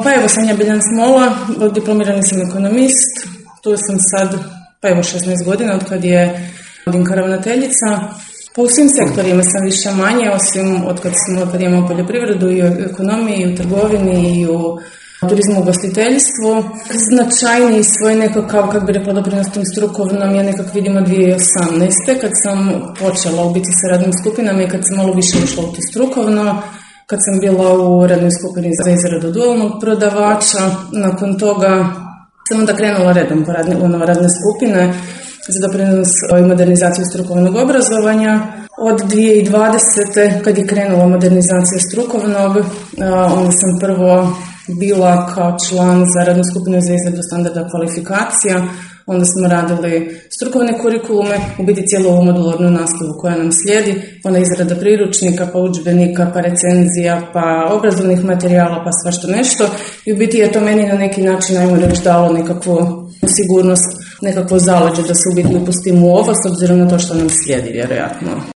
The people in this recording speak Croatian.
Pa evo sam ja Biljana Smola, diplomirani sam ekonomist, tu sam sad 16 godina od kad je Dinka ravnateljica. Pa u svim sektorima sam više manje, osim od kad imamo poljoprivredu i u ekonomiji, i u trgovini, i u turizmu, ugostiteljstvu. Značajniji svoj nekakav, kako bi rekla, doprinos tom strukovnom, ja nekak vidimo 2018. kad sam počela u biti sa radnim skupinama i kad sam malo više ušla u to strukovno, kad sam bila u radnoj skupini za izradu dualnog prodavača. Nakon toga sam onda krenula redom po radne skupine za doprinos i modernizaciju strukovnog obrazovanja. Od 2020. kad je krenula modernizacija strukovnog, onda sam prvo bila kao član za radnu skupinu za izradu standarda kvalifikacija, onda smo radili strukovne kurikulume, u biti cijelu ovu modularnu nastavu koja nam slijedi, onda izrada priručnika, pa udžbenika, pa recenzija, pa obrazovnih materijala, pa svašta nešto. I u biti je to meni na neki način, ajmo reći, dalo nekakvu sigurnost, nekakvo zaleđe da se u biti upustimo u ovo, s obzirom na to što nam slijedi, vjerojatno.